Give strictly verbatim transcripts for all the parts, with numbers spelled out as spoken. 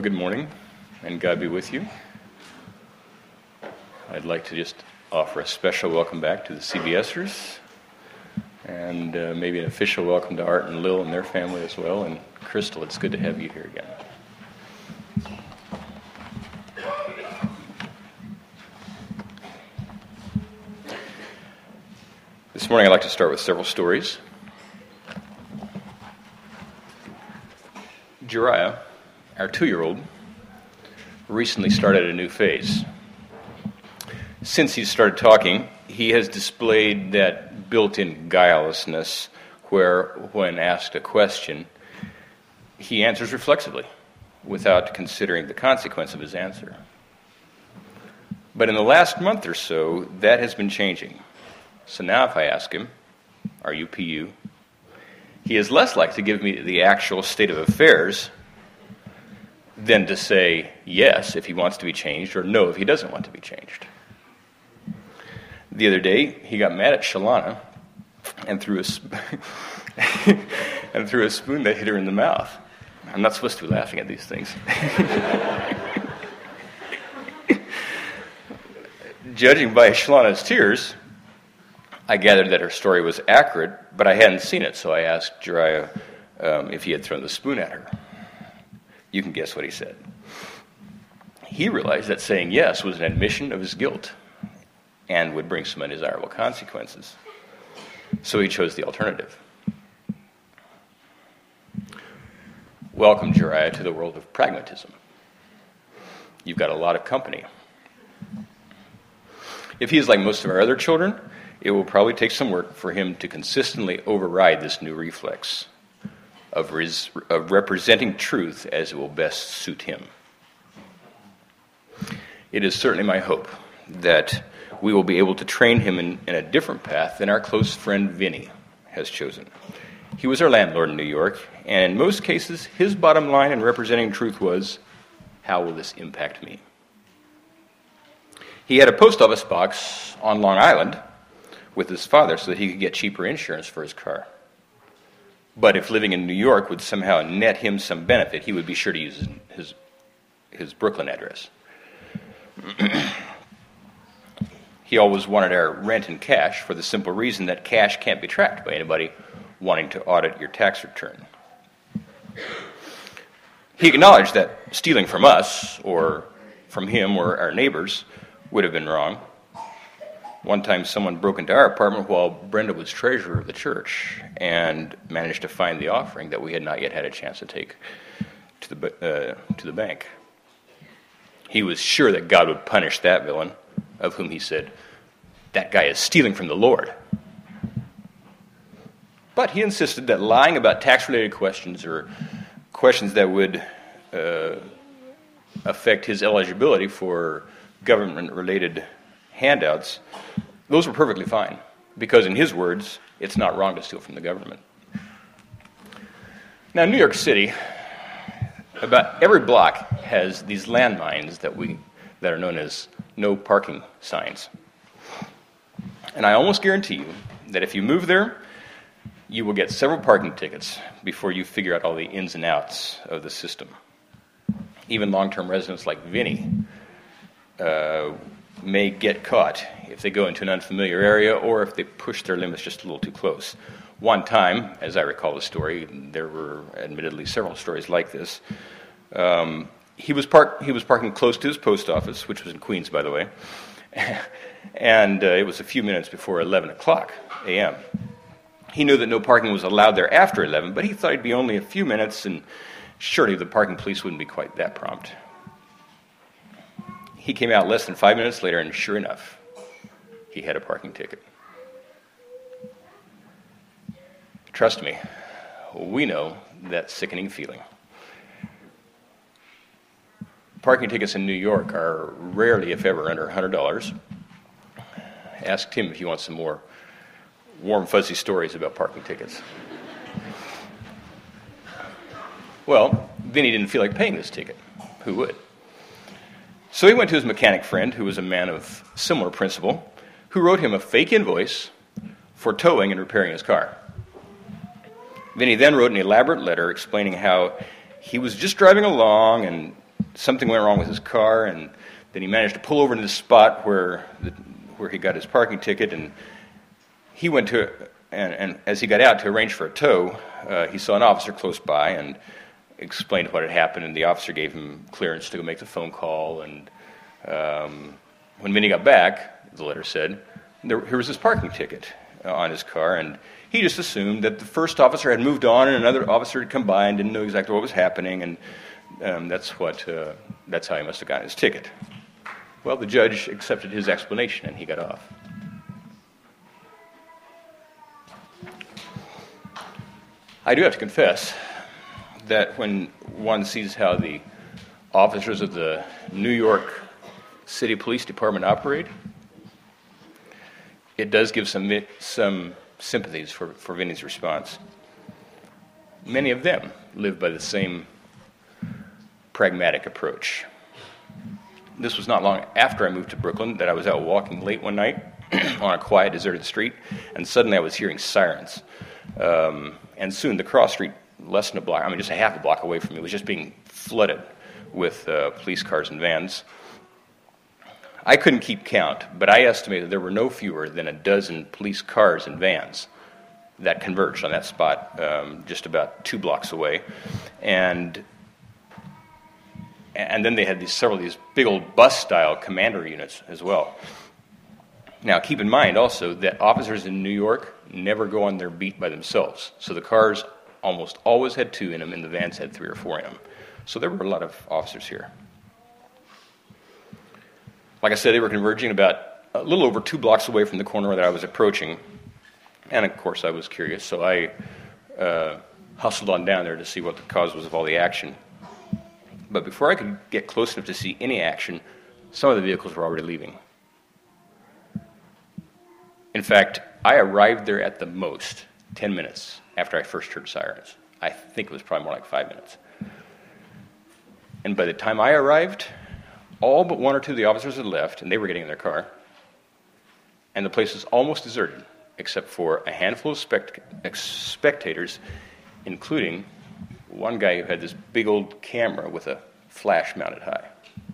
Well, good morning, and God be with you. I'd like to just offer a special welcome back to the CBSers, and uh, maybe an official welcome to Art and Lil and their family as well. And Crystal, it's good to have you here again. This morning I'd like to start with several stories. Jariah, our two-year-old, recently started a new phase. Since he started talking, he has displayed that built-in guilelessness where, when asked a question, he answers reflexively without considering the consequence of his answer. But in the last month or so, that has been changing. So now if I ask him, "Are you P U?" he is less likely to give me the actual state of affairs than to say yes if he wants to be changed or no if he doesn't want to be changed. The other day, he got mad at Shalana and threw a sp- and threw a spoon that hit her in the mouth. I'm not supposed to be laughing at these things. Judging by Shalana's tears, I gathered that her story was accurate, but I hadn't seen it, so I asked Jariah um, if he had thrown the spoon at her. You can guess what he said. He realized that saying yes was an admission of his guilt and would bring some undesirable consequences. So he chose the alternative. Welcome, Jariah, to the world of pragmatism. You've got a lot of company. If he is like most of our other children, it will probably take some work for him to consistently override this new reflex of, res- of representing truth as it will best suit him. It is certainly my hope that we will be able to train him in, in a different path than our close friend Vinny has chosen. He was our landlord in New York, and in most cases, his bottom line in representing truth was, how will this impact me? He had a post office box on Long Island with his father so that he could get cheaper insurance for his car. But if living in New York would somehow net him some benefit, he would be sure to use his, his, his Brooklyn address. He always wanted our rent in cash for the simple reason that cash can't be tracked by anybody wanting to audit your tax return. He acknowledged that stealing from us, or from him or our neighbors, would have been wrong. One time someone broke into our apartment while Brenda was treasurer of the church and managed to find the offering that we had not yet had a chance to take to the, uh, to the bank. He was sure that God would punish that villain, of whom he said, "That guy is stealing from the Lord." But he insisted that lying about tax-related questions or questions that would uh, affect his eligibility for government-related handouts, those were perfectly fine, because in his words, it's not wrong to steal from the government. Now, in New York City, about every block has these landmines that we that are known as no parking signs. And I almost guarantee you that if you move there, you will get several parking tickets before you figure out all the ins and outs of the system. Even long-term residents like Vinny uh, may get caught if they go into an unfamiliar area or if they push their limits just a little too close. One time, as I recall the story, there were admittedly several stories like this. Um, he was park- he was parking close to his post office, which was in Queens, by the way, and uh, it was a few minutes before eleven o'clock a.m. He knew that no parking was allowed there after eleven, but he thought it'd be only a few minutes, and surely the parking police wouldn't be quite that prompt. He came out less than five minutes later, and sure enough, he had a parking ticket. Trust me, we know that sickening feeling. Parking tickets in New York are rarely, if ever, under one hundred dollars. Ask Tim if you want some more warm, fuzzy stories about parking tickets. Well, Vinny didn't feel like paying this ticket. Who would? So he went to his mechanic friend, who was a man of similar principle, who wrote him a fake invoice for towing and repairing his car. Vinny then wrote an elaborate letter explaining how he was just driving along and something went wrong with his car, and then he managed to pull over to the spot where the, where he got his parking ticket, and he went to, and, and as he got out to arrange for a tow, uh, he saw an officer close by and explained what had happened, and the officer gave him clearance to go make the phone call, and um, when Vinny got back, the letter said, there, here was his parking ticket uh, on his car, and he just assumed that the first officer had moved on and another officer had come by and didn't know exactly what was happening, and um, that's what uh, that's how he must have gotten his ticket. Well, the judge accepted his explanation, and he got off. I do have to confess that when one sees how the officers of the New York City Police Department operate, it does give some some sympathies for, for Vinny's response. Many of them live by the same pragmatic approach. This was not long after I moved to Brooklyn that I was out walking late one night on a quiet, deserted street, and suddenly I was hearing sirens. Um, and soon the cross street, less than a block, I mean just a half a block away from me, was just being flooded with uh, police cars and vans. I couldn't keep count, but I estimated there were no fewer than a dozen police cars and vans that converged on that spot um, just about two blocks away. And and then they had these several of these big old bus-style commander units as well. Now, keep in mind also that officers in New York never go on their beat by themselves. So the cars almost always had two in them, and the vans had three or four in them. So there were a lot of officers here. Like I said, they were converging about a little over two blocks away from the corner that I was approaching. And, of course, I was curious, so I uh, hustled on down there to see what the cause was of all the action. But before I could get close enough to see any action, some of the vehicles were already leaving. In fact, I arrived there at the most ten minutes after I first heard sirens. I think it was probably more like five minutes. And by the time I arrived, all but one or two of the officers had left, and they were getting in their car. And the place was almost deserted, except for a handful of spect- spectators, including one guy who had this big old camera with a flash mounted high.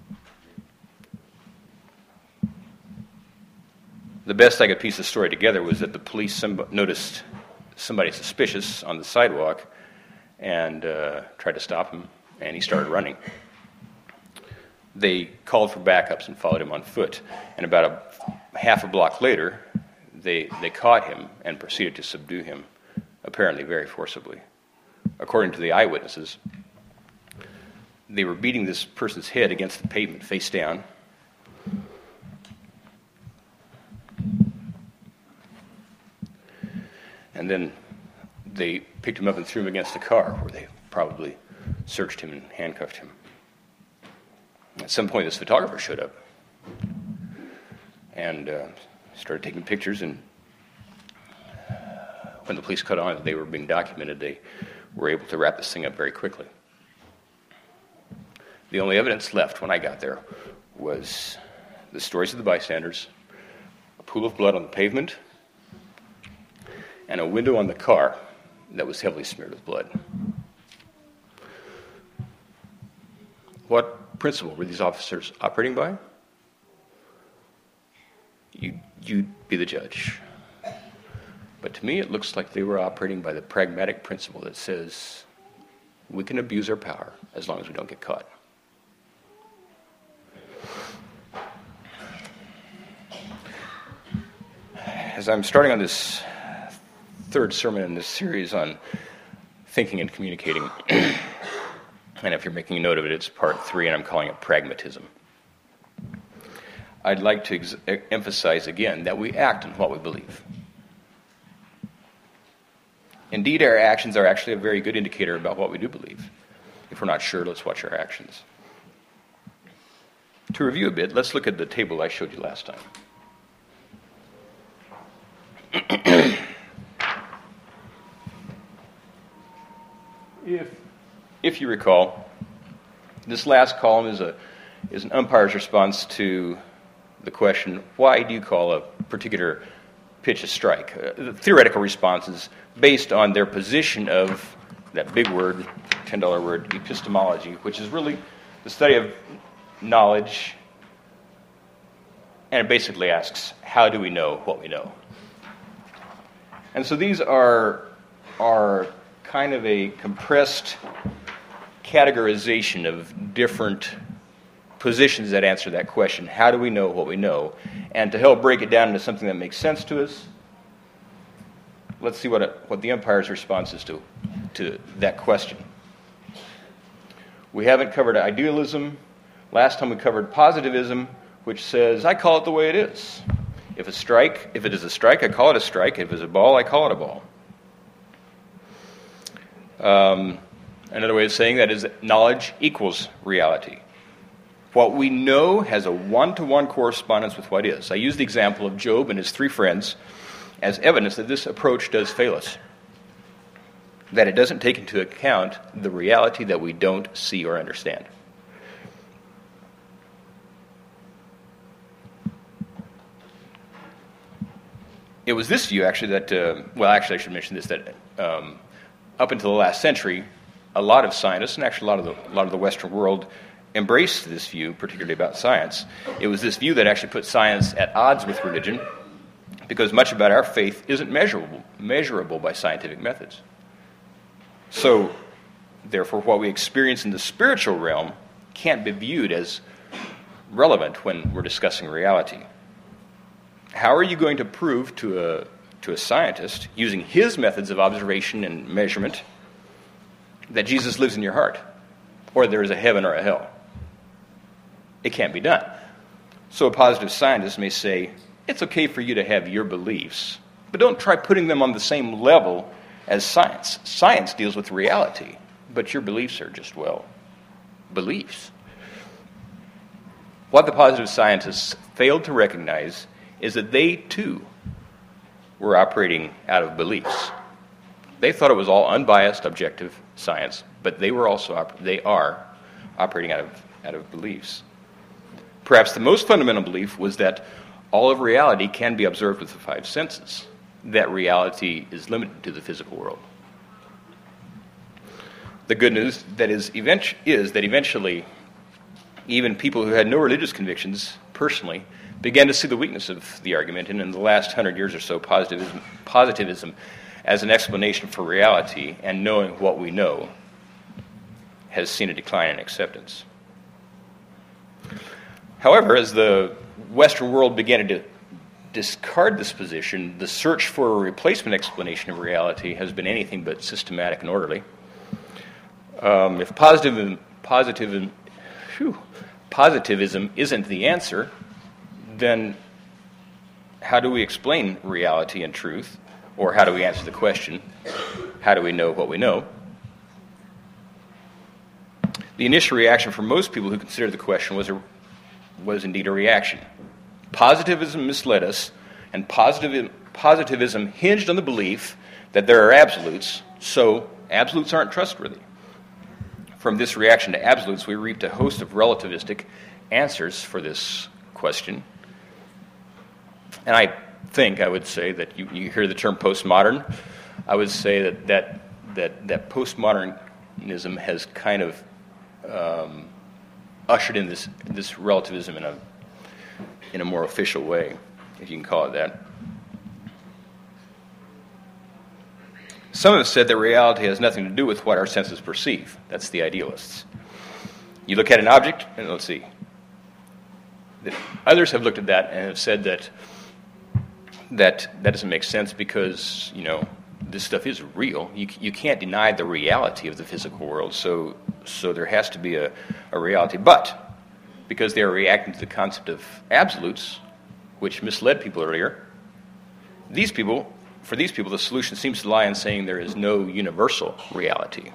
The best I could piece the story together was that the police some- noticed somebody suspicious on the sidewalk and uh, tried to stop him, and he started running. They called for backups and followed him on foot, and about a half a block later, they they caught him and proceeded to subdue him, apparently very forcibly. According to the eyewitnesses, they were beating this person's head against the pavement face down. And then they picked him up and threw him against the car, where they probably searched him and handcuffed him. At some point, this photographer showed up and uh, started taking pictures, and when the police caught on that they were being documented, they were able to wrap this thing up very quickly. The only evidence left when I got there was the stories of the bystanders, a pool of blood on the pavement, and a window on the car that was heavily smeared with blood. What principle were these officers operating by? You, you'd be the judge. But to me, it looks like they were operating by the pragmatic principle that says we can abuse our power as long as we don't get caught. As I'm starting on this third sermon in this series on thinking and communicating, and if you're making a note of it, it's part three, and I'm calling it pragmatism. I'd like to ex- emphasize again that we act on what we believe. Indeed, our actions are actually a very good indicator about what we do believe. If we're not sure, let's watch our actions. To review a bit, let's look at the table I showed you last time. if, if you recall, this last column is a is an umpire's response to the question, why do you call a particular pitch a strike? Uh, the theoretical responses based on their position of that big word, ten dollar word, epistemology, which is really the study of knowledge, and it basically asks, how do we know what we know? And so these are, are kind of a compressed categorization of different positions that answer that question. How do we know what we know? And to help break it down into something that makes sense to us, let's see what, a, what the Empire's response is to, to that question. We haven't covered idealism. Last time we covered positivism, which says, I call it the way it is. If a strike, if it is a strike, I call it a strike. If it's a ball, I call it a ball. Um, another way of saying that is that knowledge equals reality. What we know has a one-to-one correspondence with what is. I use the example of Job and his three friends as evidence that this approach does fail us, that it doesn't take into account the reality that we don't see or understand. It was this view, actually, that, uh, well, actually, I should mention this, that um, up until the last century, a lot of scientists, and actually a lot of the, a lot of the Western world, embraced this view, particularly about science. It was this view that actually put science at odds with religion, because much about our faith isn't measurable, measurable by scientific methods. So, therefore, what we experience in the spiritual realm can't be viewed as relevant when we're discussing reality. How are you going to prove to a to a scientist, using his methods of observation and measurement, that Jesus lives in your heart, or there is a heaven or a hell? It can't be done. So a positive scientist may say, it's okay for you to have your beliefs, but don't try putting them on the same level as science. Science deals with reality, but your beliefs are just, well, beliefs. What the positive scientists failed to recognize is that they, too, were operating out of beliefs. They thought it was all unbiased, objective science, but they were also op- they are operating out of out of beliefs. Perhaps the most fundamental belief was that all of reality can be observed with the five senses, that reality is limited to the physical world. The good news that is, event- is that eventually, even people who had no religious convictions personally began to see the weakness of the argument, and in the last hundred years or so, positivism, positivism as an explanation for reality and knowing what we know has seen a decline in acceptance. However, as the Western world began to discard this position, the search for a replacement explanation of reality has been anything but systematic and orderly. Um, if positivism, positivism, whew, positivism isn't the answer, then how do we explain reality and truth? Or how do we answer the question, how do we know what we know? The initial reaction from most people who considered the question was, a, was indeed a reaction. Positivism misled us, and positiv- positivism hinged on the belief that there are absolutes, so absolutes aren't trustworthy. From this reaction to absolutes, we reaped a host of relativistic answers for this question. And I think I would say that you, you hear the term postmodern. I would say that that that, that postmodernism has kind of um, ushered in this this relativism in a in a more official way, if you can call it that. Some have said that reality has nothing to do with what our senses perceive. That's the idealists. You look at an object, and let's see. Others have looked at that and have said that that that doesn't make sense because, you know, this stuff is real. You you can't deny the reality of the physical world, so so there has to be a, a reality. But because they are reacting to the concept of absolutes, which misled people earlier, these people, for these people, the solution seems to lie in saying there is no universal reality.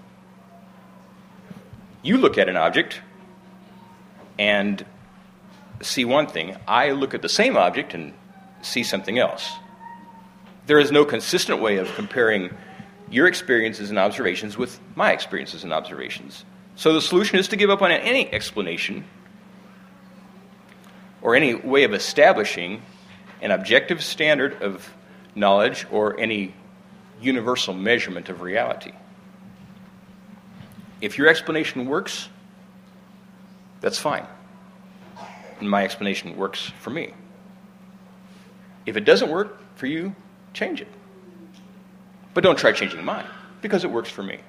You look at an object and see one thing. I look at the same object and see something else. There is no consistent way of comparing your experiences and observations with my experiences and observations. So the solution is to give up on any explanation or any way of establishing an objective standard of knowledge or any universal measurement of reality. If your explanation works, That's fine. And my explanation works for me. If it doesn't work for you, change it. But don't try changing mine, because it works for me.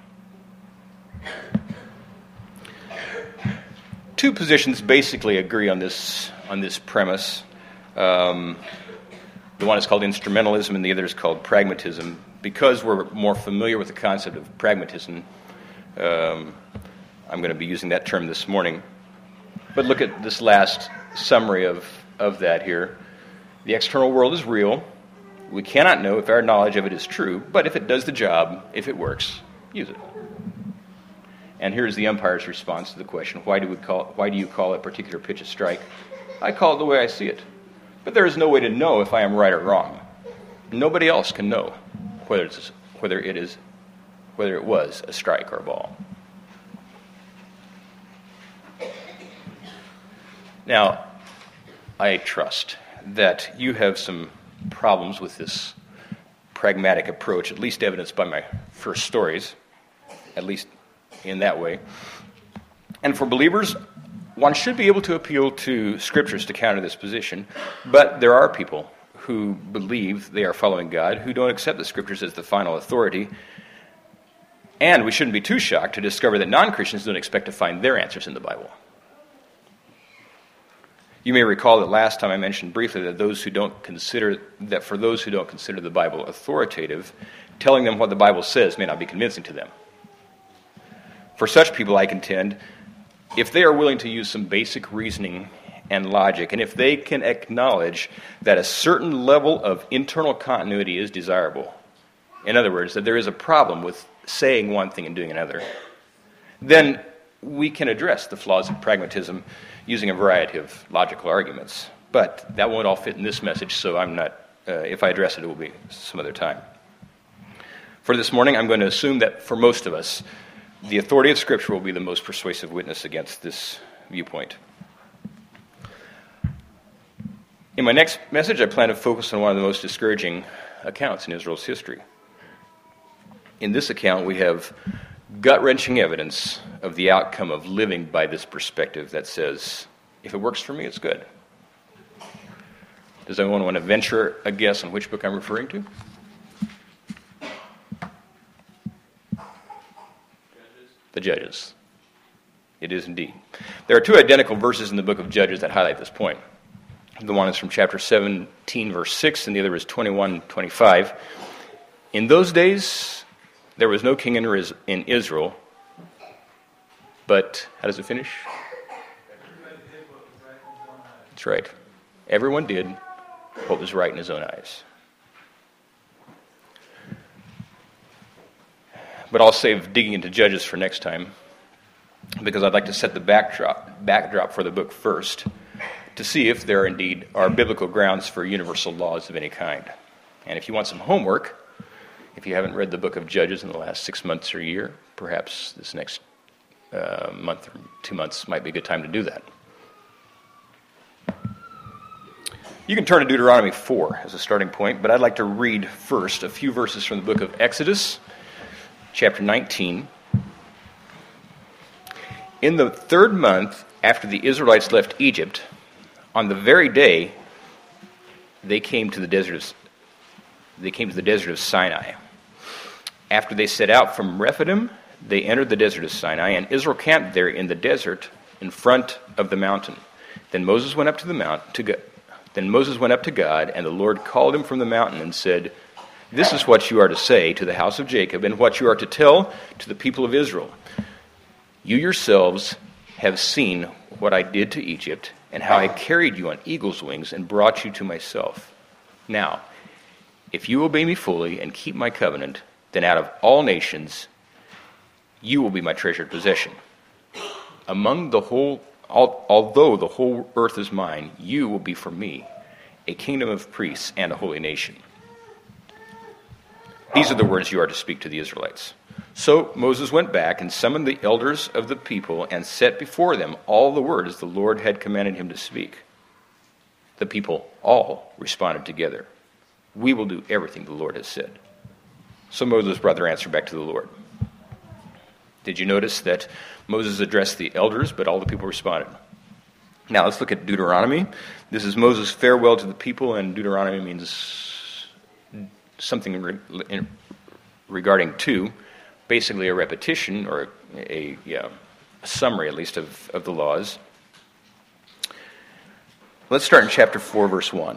Two positions basically agree on this on this premise. Um, the one is called instrumentalism, and the other is called pragmatism. Because we're more familiar with the concept of pragmatism, um, I'm going to be using that term this morning. But look at this last summary of, of that here. The external world is real. We cannot know if our knowledge of it is true, but if it does the job, if it works, use it. And here's the umpire's response to the question, why do we call why do you call a particular pitch a strike? I call it the way I see it. But there is no way to know if I am right or wrong. Nobody else can know whether it's whether it is whether it was a strike or a ball. Now, I trust that you have some problems with this pragmatic approach, at least evidenced by my first stories, at least in that way. And for believers, one should be able to appeal to scriptures to counter this position, but there are people who believe they are following God who don't accept the scriptures as the final authority, and we shouldn't be too shocked to discover that non-Christians don't expect to find their answers in the Bible. You may recall that last time I mentioned briefly that those who don't consider that for those who don't consider the Bible authoritative, telling them what the Bible says may not be convincing to them. For such people, I contend, if they are willing to use some basic reasoning and logic, and if they can acknowledge that a certain level of internal continuity is desirable, in other words, that there is a problem with saying one thing and doing another, then we can address the flaws of pragmatism using a variety of logical arguments. But that won't all fit in this message, so I'm not, uh, if I address it, it will be some other time. For this morning, I'm going to assume that for most of us, the authority of Scripture will be the most persuasive witness against this viewpoint. In my next message, I plan to focus on one of the most discouraging accounts in Israel's history. In this account, we have gut-wrenching evidence of the outcome of living by this perspective that says, if it works for me, it's good. Does anyone want to venture a guess on which book I'm referring to? The Judges. It is indeed. There are two identical verses in the book of Judges that highlight this point. The one is from chapter seventeen, verse six, and the other is twenty-one, twenty-five. In those days, there was no king in Israel, but, how does it finish? That's right. Everyone did what was right in his own eyes. But I'll save digging into Judges for next time, because I'd like to set the backdrop, backdrop for the book first, to see if there indeed are biblical grounds for universal laws of any kind. And if you want some homework, if you haven't read the book of Judges in the last six months or a year, perhaps this next uh, month or two months might be a good time to do that. You can turn to Deuteronomy four as a starting point, but I'd like to read first a few verses from the book of Exodus, chapter nineteen. In the third month after the Israelites left Egypt, on the very day they came to the desert of, they came to the desert of Sinai. After they set out from Rephidim, they entered the desert of Sinai, and Israel camped there in the desert in front of the mountain. Then Moses went up to the mount to go, then Moses went up to God, and the Lord called him from the mountain and said, "This is what you are to say to the house of Jacob, and what you are to tell to the people of Israel. You yourselves have seen what I did to Egypt, and how I carried you on eagle's wings and brought you to myself. Now, if you obey me fully and keep my covenant, then out of all nations you will be my treasured possession. Among the whole, al- although the whole earth is mine, you will be for me a kingdom of priests and a holy nation." These are the words you are to speak to the Israelites. So Moses went back and summoned the elders of the people and set before them all the words the Lord had commanded him to speak. The people all responded together, "We will do everything the Lord has said." So Moses brought their answer back to the Lord. Did you notice that Moses addressed the elders, but all the people responded? Now let's look at Deuteronomy. This is Moses' farewell to the people, and Deuteronomy means something re- in, regarding to, basically a repetition or a, yeah, a summary, at least, of, of the laws. Let's start in chapter four, verse one.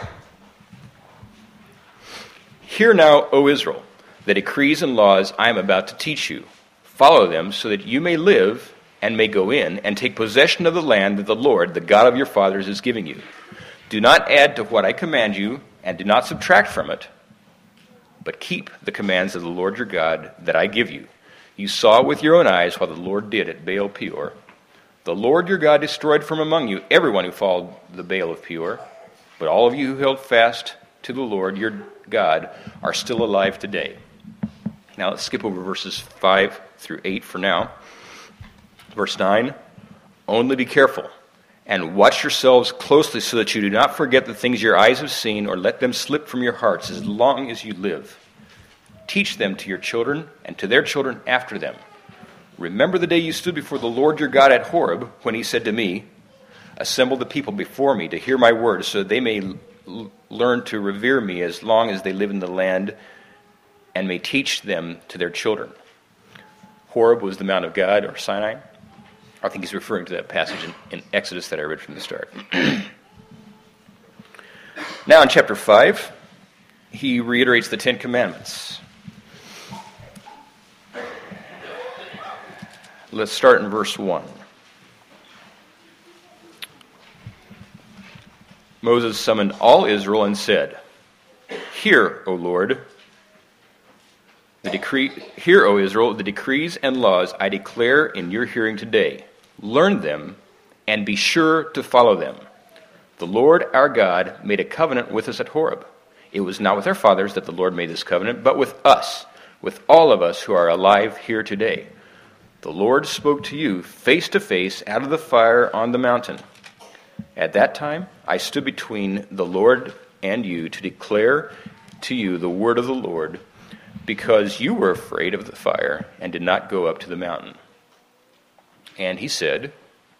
Hear now, O Israel, the decrees and laws I am about to teach you. Follow them so that you may live and may go in and take possession of the land that the Lord, the God of your fathers, is giving you. Do not add to what I command you, and do not subtract from it, but keep the commands of the Lord your God that I give you. You saw with your own eyes what the Lord did at Baal Peor. The Lord your God destroyed from among you everyone who followed the Baal of Peor, but all of you who held fast to the Lord your God are still alive today. Now let's skip over verses five through eight for now. Verse nine, only be careful and watch yourselves closely so that you do not forget the things your eyes have seen or let them slip from your hearts as long as you live. Teach them to your children and to their children after them. Remember the day you stood before the Lord your God at Horeb when he said to me, assemble the people before me to hear my words so that they may l- learn to revere me as long as they live in the land and may teach them to their children. Horeb was the Mount of God, or Sinai. I think he's referring to that passage in, in Exodus that I read from the start. Now in chapter five, he reiterates the Ten Commandments. Let's start in verse one. Moses summoned all Israel and said, Hear, O Lord, the decree, hear, O Israel, the decrees and laws I declare in your hearing today. Learn them and be sure to follow them. The Lord our God made a covenant with us at Horeb. It was not with our fathers that the Lord made this covenant, but with us, with all of us who are alive here today. The Lord spoke to you face to face out of the fire on the mountain. At that time, I stood between the Lord and you to declare to you the word of the Lord, because you were afraid of the fire and did not go up to the mountain. And he said,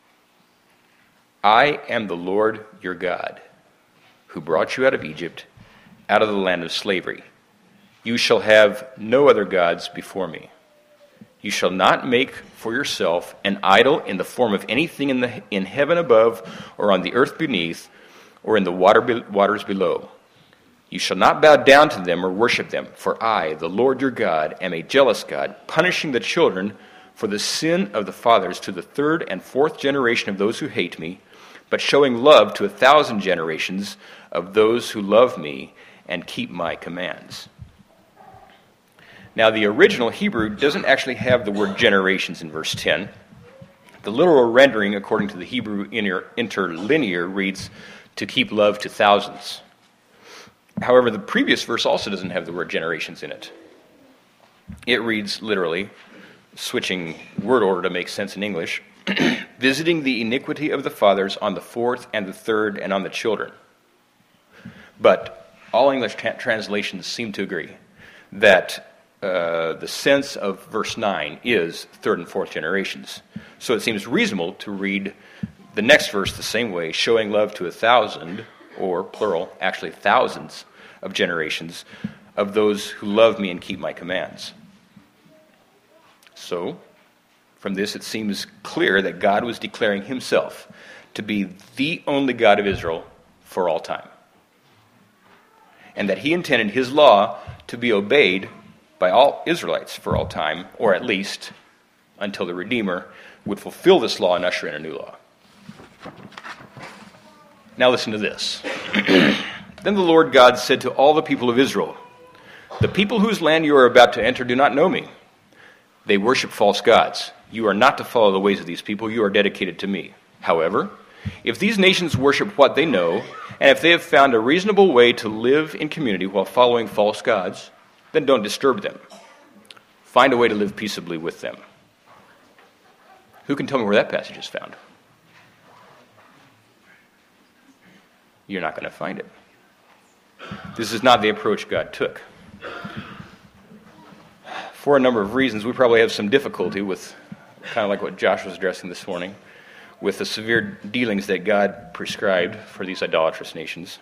I am the Lord your God, who brought you out of Egypt, out of the land of slavery. You shall have no other gods before me. You shall not make for yourself an idol in the form of anything in the in heaven above, or on the earth beneath, or in the water be, waters below. You shall not bow down to them or worship them, for I, the Lord your God, am a jealous God, punishing the children for the sin of the fathers to the third and fourth generation of those who hate me, but showing love to a thousand generations of those who love me and keep my commands. Now, the original Hebrew doesn't actually have the word generations in verse ten. The literal rendering, according to the Hebrew inter- interlinear, reads, to keep love to thousands. However, the previous verse also doesn't have the word generations in it. It reads literally, switching word order to make sense in English, visiting the iniquity of the fathers on the fourth and the third and on the children. But all English tra- translations seem to agree that uh, the sense of verse nine is third and fourth generations. So it seems reasonable to read the next verse the same way, showing love to a thousand, or plural, actually thousands of generations of those who love me and keep my commands. So, from this it seems clear that God was declaring himself to be the only God of Israel for all time, and that he intended his law to be obeyed by all Israelites for all time, or at least until the Redeemer would fulfill this law and usher in a new law. Now listen to this. Then the Lord God said to all the people of Israel, the people whose land you are about to enter do not know me. They worship false gods. You are not to follow the ways of these people. You are dedicated to me. However, if these nations worship what they know, and if they have found a reasonable way to live in community while following false gods, then don't disturb them. Find a way to live peaceably with them. Who can tell me where that passage is found? You're not going to find it. This is not the approach God took. For a number of reasons, we probably have some difficulty with, kind of like what Josh was addressing this morning, with the severe dealings that God prescribed for these idolatrous nations,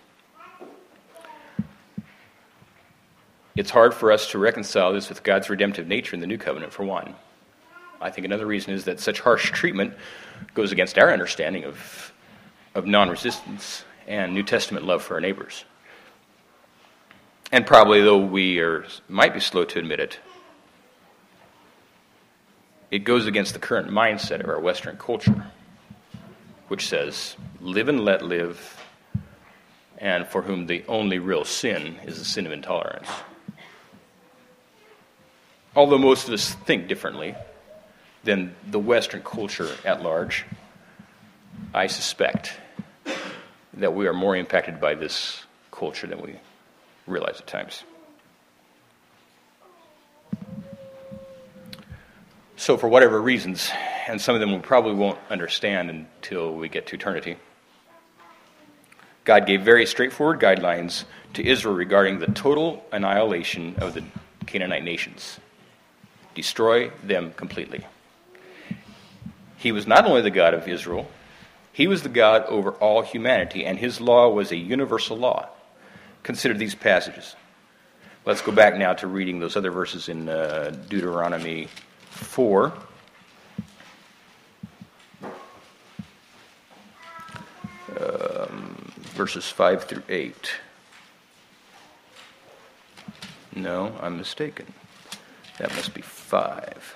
it's hard for us to reconcile this with God's redemptive nature in the New Covenant, for one. I think another reason is that such harsh treatment goes against our understanding of, of non-resistance and New Testament love for our neighbors. And probably, though we are, might be slow to admit it, it goes against the current mindset of our Western culture, which says, live and let live, and for whom the only real sin is the sin of intolerance. Although most of us think differently than the Western culture at large, I suspect that we are more impacted by this culture than we realize at times. So for whatever reasons, and some of them we probably won't understand until we get to eternity, God gave very straightforward guidelines to Israel regarding the total annihilation of the Canaanite nations. Destroy them completely. He was not only the God of Israel, he was the God over all humanity, and his law was a universal law. Consider these passages. Let's go back now to reading those other verses in uh, Deuteronomy four. Um, verses five through eight. No, I'm mistaken. That must be five.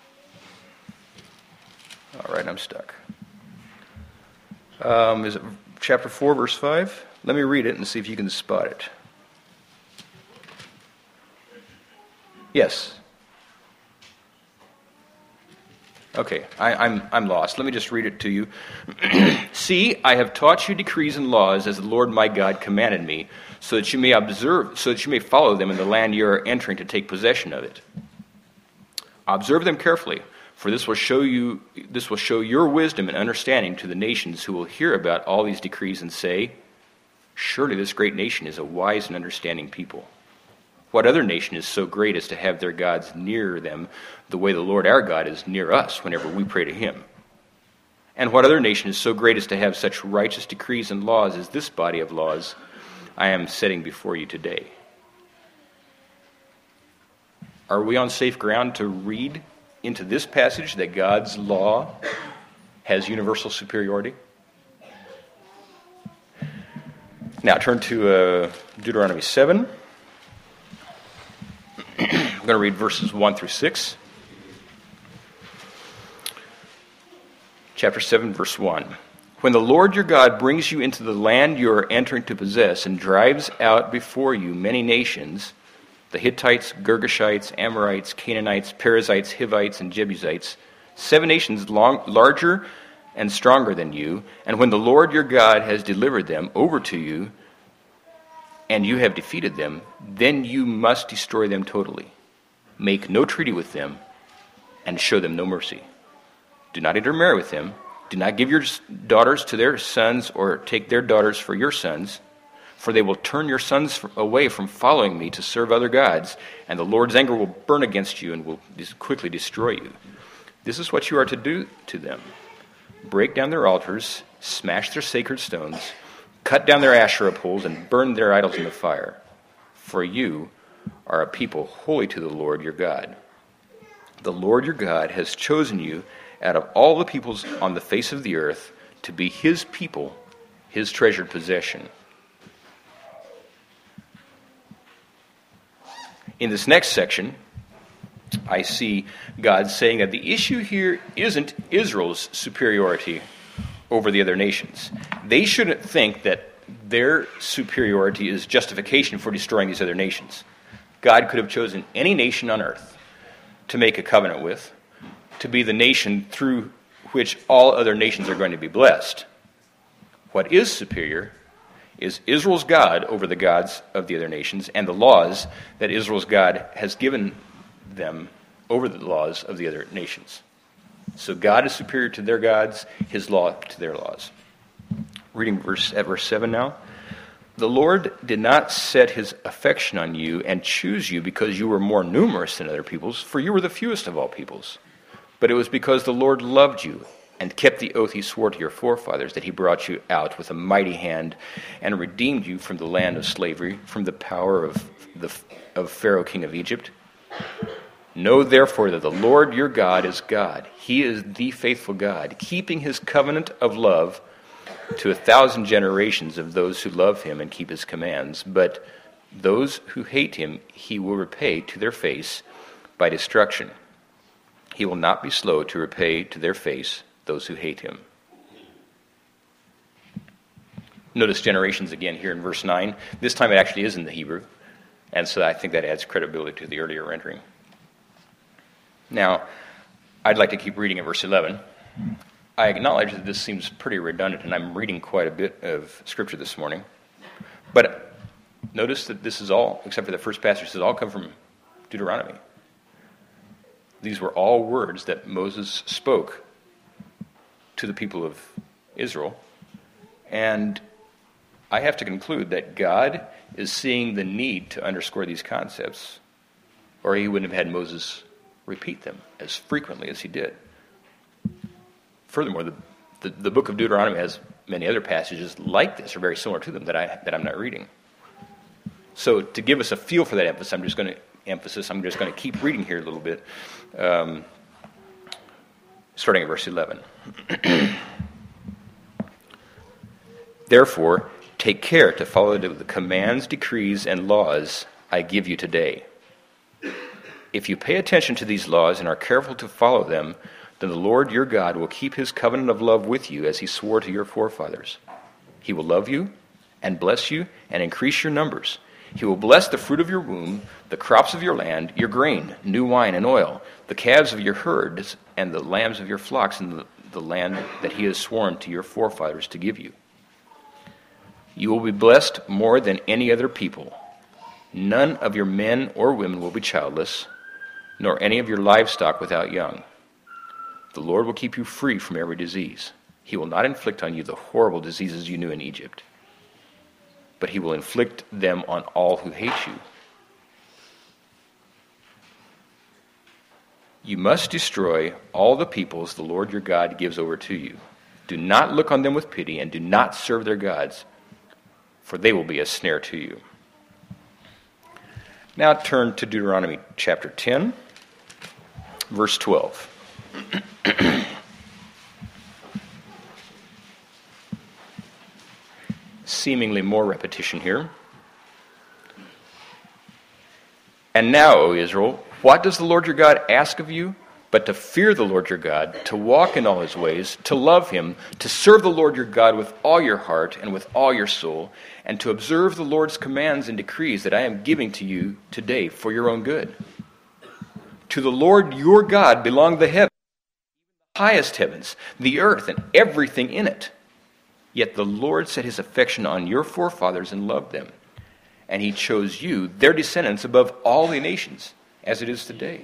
All right, I'm stuck. Um, is it chapter four, verse five? Let me read it and see if you can spot it. Yes. Okay, I, I'm I'm lost. Let me just read it to you. See, I have taught you decrees and laws as the Lord my God commanded me, so that you may observe, so that you may follow them in the land you are entering to take possession of it. Observe them carefully, for this will show you this will show your wisdom and understanding to the nations who will hear about all these decrees and say, surely this great nation is a wise and understanding people. What other nation is so great as to have their gods near them the way the Lord our God is near us whenever we pray to him? And what other nation is so great as to have such righteous decrees and laws as this body of laws I am setting before you today? Are we on safe ground to read into this passage that God's law has universal superiority? Now turn to uh, Deuteronomy seven. I'm going to read verses one through six. Chapter seven, verse one. When the Lord your God brings you into the land you are entering to possess and drives out before you many nations, the Hittites, Girgashites, Amorites, Canaanites, Perizzites, Hivites, and Jebusites, seven nations long, larger and stronger than you, and when the Lord your God has delivered them over to you, and you have defeated them, then you must destroy them totally. Make no treaty with them, and show them no mercy. Do not intermarry with them. Do not give your daughters to their sons, or take their daughters for your sons, for they will turn your sons away from following me to serve other gods, and the Lord's anger will burn against you and will quickly destroy you. This is what you are to do to them. Break down their altars, smash their sacred stones, cut down their Asherah poles, and burn their idols in the fire. For you are a people holy to the Lord your God. The Lord your God has chosen you out of all the peoples on the face of the earth to be his people, his treasured possession. In this next section, I see God saying that the issue here isn't Israel's superiority over the other nations. They shouldn't think that their superiority is justification for destroying these other nations. God could have chosen any nation on earth to make a covenant with, to be the nation through which all other nations are going to be blessed. What is superior is Israel's God over the gods of the other nations and the laws that Israel's God has given them over the laws of the other nations. So God is superior to their gods, his law to their laws. Reading verse at verse seven now. The Lord did not set his affection on you and choose you because you were more numerous than other peoples, for you were the fewest of all peoples. But it was because the Lord loved you and kept the oath he swore to your forefathers, that he brought you out with a mighty hand and redeemed you from the land of slavery, from the power of the of Pharaoh king of Egypt? Know therefore that the Lord your God is God. He is the faithful God, keeping his covenant of love to a thousand generations of those who love him and keep his commands. But those who hate him he will repay to their face by destruction. He will not be slow to repay to their face those who hate him. Notice generations again here in verse nine. This time it actually is in the Hebrew, and so I think that adds credibility to the earlier rendering. Now, I'd like to keep reading at verse eleven. I acknowledge that this seems pretty redundant, and I'm reading quite a bit of Scripture this morning. But notice that this is all, except for the first passage, this has all come from Deuteronomy. These were all words that Moses spoke to the people of Israel. And I have to conclude that God is seeing the need to underscore these concepts, or he wouldn't have had Moses repeat them as frequently as he did. Furthermore, the, the, the book of Deuteronomy has many other passages like this, or very similar to them, that, I, that I'm not reading. So to give us a feel for that emphasis, I'm just going to emphasis, I'm just going to keep reading here a little bit, um, starting at verse eleven. Therefore, take care to follow the commands, decrees, and laws I give you today. If you pay attention to these laws and are careful to follow them, then the Lord your God will keep his covenant of love with you as he swore to your forefathers. He will love you and bless you and increase your numbers. He will bless the fruit of your womb, the crops of your land, your grain, new wine and oil, the calves of your herds, and the lambs of your flocks in the, the land that he has sworn to your forefathers to give you. You will be blessed more than any other people. None of your men or women will be childless, nor any of your livestock without young. The Lord will keep you free from every disease. He will not inflict on you the horrible diseases you knew in Egypt, but he will inflict them on all who hate you. You must destroy all the peoples the Lord your God gives over to you. Do not look on them with pity, and do not serve their gods, for they will be a snare to you. Now turn to Deuteronomy chapter ten, verse twelve. Seemingly more repetition here. And now, O Israel, what does the Lord your God ask of you? But to fear the Lord your God, to walk in all his ways, to love him, to serve the Lord your God with all your heart and with all your soul, and to observe the Lord's commands and decrees that I am giving to you today for your own good. To the Lord your God belong the heavens, the highest heavens, the earth, and everything in it. Yet the Lord set his affection on your forefathers and loved them, and he chose you, their descendants, above all the nations, as it is today.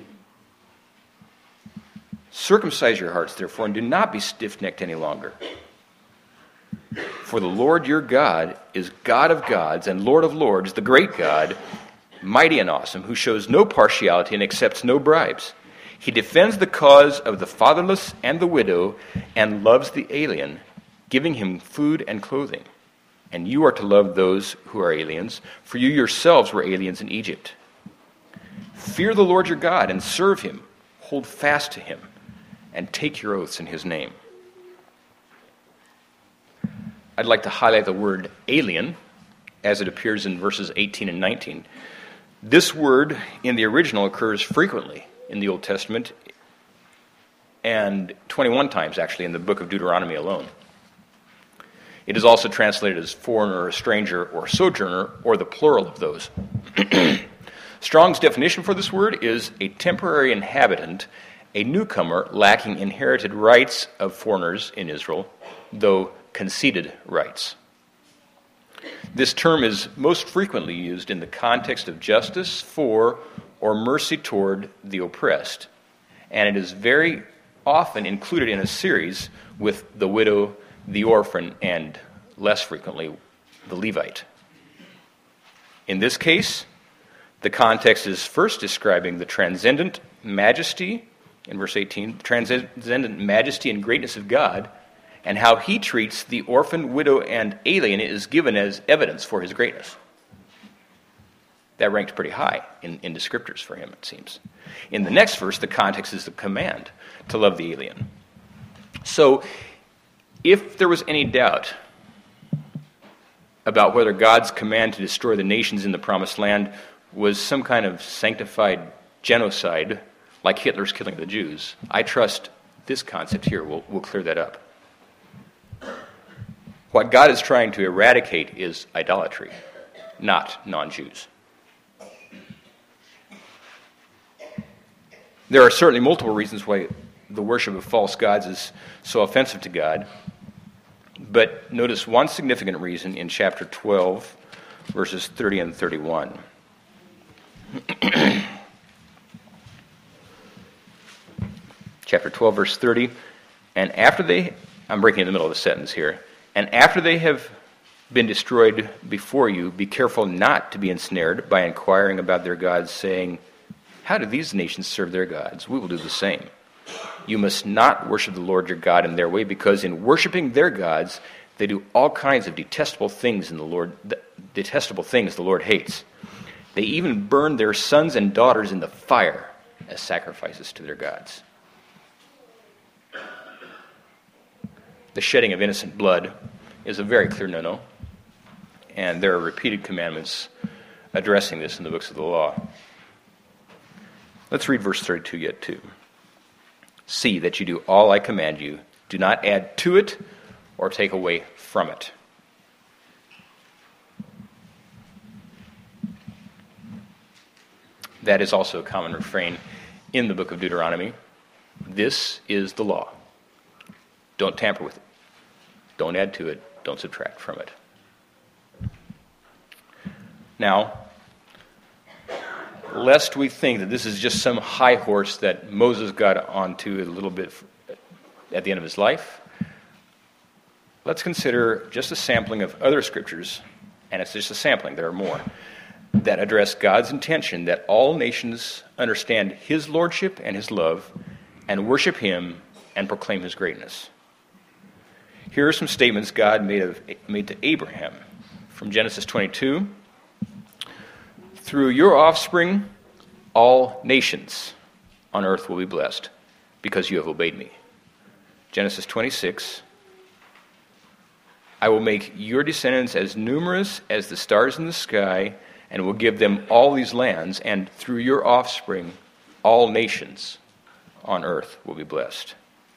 Circumcise your hearts, therefore, and do not be stiff-necked any longer. For the Lord your God is God of gods and Lord of lords, the great God, mighty and awesome, who shows no partiality and accepts no bribes. He defends the cause of the fatherless and the widow and loves the alien, giving him food and clothing. And you are to love those who are aliens, for you yourselves were aliens in Egypt. Fear the Lord your God and serve him. Hold fast to him and take your oaths in his name. I'd like to highlight the word alien as it appears in verses eighteen and nineteen. This word in the original occurs frequently in the Old Testament, and twenty-one times actually in the book of Deuteronomy alone. It is also translated as foreigner or stranger or sojourner, or the plural of those. Strong's definition for this word is a temporary inhabitant, a newcomer lacking inherited rights of foreigners in Israel, though conceded rights. This term is most frequently used in the context of justice for or mercy toward the oppressed, and it is very often included in a series with the widow, the orphan, and less frequently, the Levite. In this case, the context is first describing the transcendent majesty in verse eighteen, the transcendent majesty and greatness of God, and how he treats the orphan, widow, and alien is given as evidence for his greatness. That ranked pretty high in, in descriptors for him, it seems. In the next verse, the context is the command to love the alien. So, if there was any doubt about whether God's command to destroy the nations in the Promised Land was some kind of sanctified genocide, like Hitler's killing the Jews, I trust this concept here will, will clear that up. What God is trying to eradicate is idolatry, not non-Jews. There are certainly multiple reasons why the worship of false gods is so offensive to God, but notice one significant reason in chapter twelve, verses thirty and thirty-one. Chapter twelve, verse thirty, and after they, I'm breaking in the middle of the sentence here, and after they have been destroyed before you, be careful not to be ensnared by inquiring about their gods, saying, how do these nations serve their gods? We will do the same. You must not worship the Lord your God in their way, because in worshiping their gods, they do all kinds of detestable things in the Lord, detestable things the Lord hates. They even burn their sons and daughters in the fire as sacrifices to their gods. The shedding of innocent blood is a very clear no-no, and there are repeated commandments addressing this in the books of the law. Let's read verse thirty-two yet too. See that you do all I command you. Do not add to it or take away from it. That is also a common refrain in the book of Deuteronomy. This is the law. Don't tamper with it. Don't add to it. Don't subtract from it. Now, lest we think that this is just some high horse that Moses got onto a little bit at the end of his life, let's consider just a sampling of other scriptures, and it's just a sampling, there are more, that address God's intention that all nations understand his lordship and his love and worship him and proclaim his greatness. Here are some statements God made, of, made to Abraham from Genesis twenty-two. Through your offspring, all nations on earth will be blessed, because you have obeyed me. Genesis twenty-six, I will make your descendants as numerous as the stars in the sky, and will give them all these lands, and through your offspring, all nations on earth will be blessed.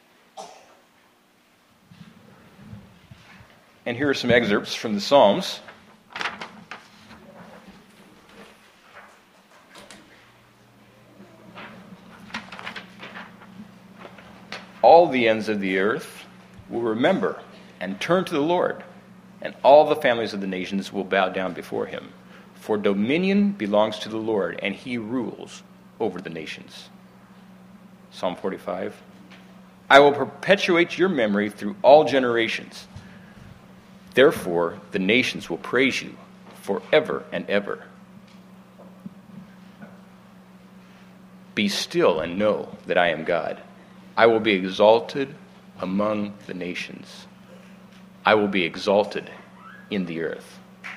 And here are some excerpts from the Psalms. All the ends of the earth will remember and turn to the Lord, and all the families of the nations will bow down before him. For dominion belongs to the Lord, and he rules over the nations. Psalm forty-five. I will perpetuate your memory through all generations. Therefore, the nations will praise you forever and ever. Be still and know that I am God. I will be exalted among the nations. I will be exalted in the earth.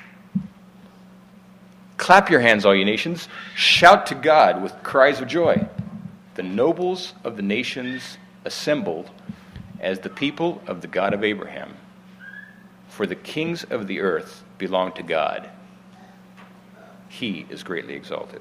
Clap your hands, all you nations. Shout to God with cries of joy. The nobles of the nations assembled as the people of the God of Abraham. For the kings of the earth belong to God. He is greatly exalted.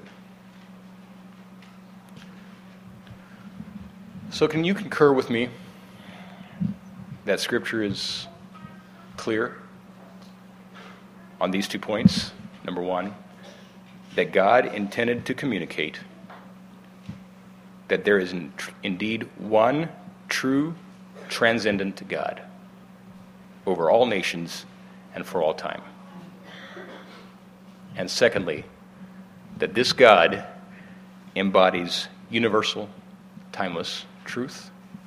So can you concur with me that Scripture is clear on these two points? Number one, that God intended to communicate that there is indeed one true transcendent God over all nations and for all time. And secondly, that this God embodies universal, timeless truth.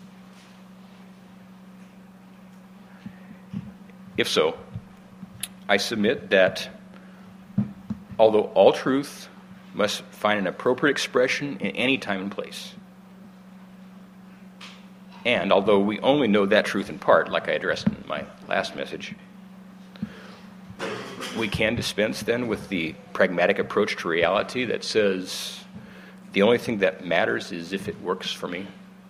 If so, I submit that although all truth must find an appropriate expression in any time and place, And although we only know that truth in part, like I addressed in my last message, we can dispense then with the pragmatic approach to reality that says the only thing that matters is if it works for me.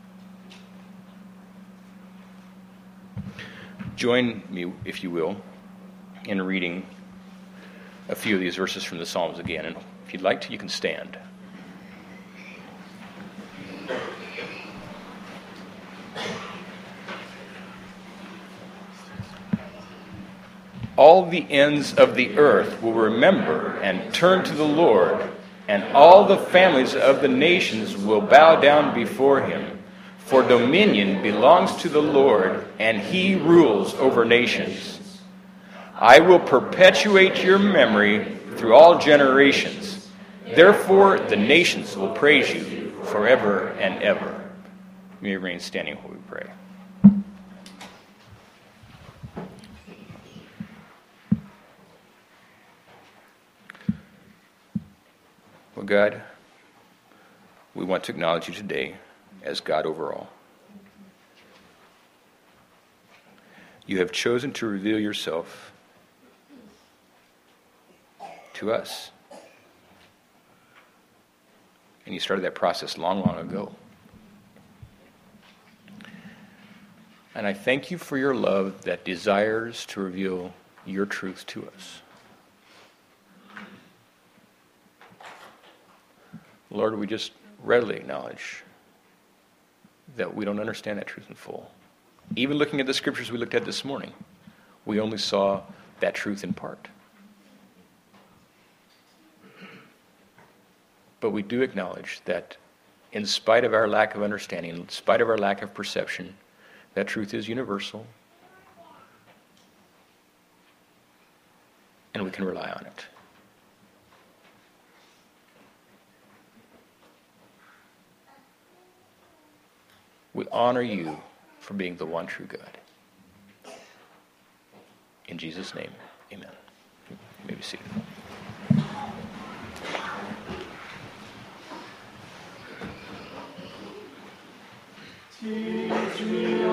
Join me, if you will, in reading a few of these verses from the Psalms again. And if you'd like to, you can stand. All the ends of the earth will remember and turn to the Lord, and all the families of the nations will bow down before him. For dominion belongs to the Lord, and he rules over nations. I will perpetuate your memory through all generations. Therefore the nations will praise you forever and ever. You may remain standing while we pray. Well, God, we want to acknowledge you today as God over all. You have chosen to reveal yourself to us. And you started that process long, long ago. And I thank you for your love that desires to reveal your truth to us. Lord, we just readily acknowledge that we don't understand that truth in full. Even looking at the scriptures we looked at this morning, we only saw that truth in part. But we do acknowledge that in spite of our lack of understanding, in spite of our lack of perception, that truth is universal, and we can rely on it. We honor you for being the one true God. In Jesus' name, amen. You may be seated. Teach me